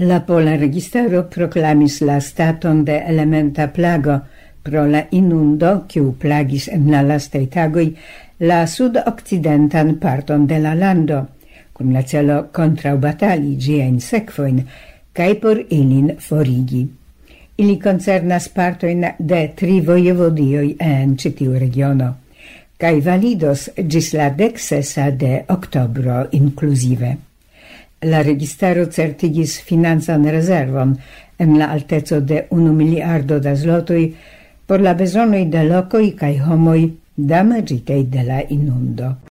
La pola registaro proclamis la staton de elementa plago pro la inundo, kiu plagis en la lastaj tagoj la sud-occidentan parton de la lando, cum la celo contraubatali ĝiajn sekvojn kaj por ilin forigi. Ili concernas partoin de 3 vojevodioj en ĉi tiu regiono, kaj validos ĝis la 16 de oktobro inkluzive. La registaro certigis finanzan rezervon en la alteco de 1 miliardo da zlotoj por la bezonoj de lokoj kaj homoj damaĝitej de la inundo.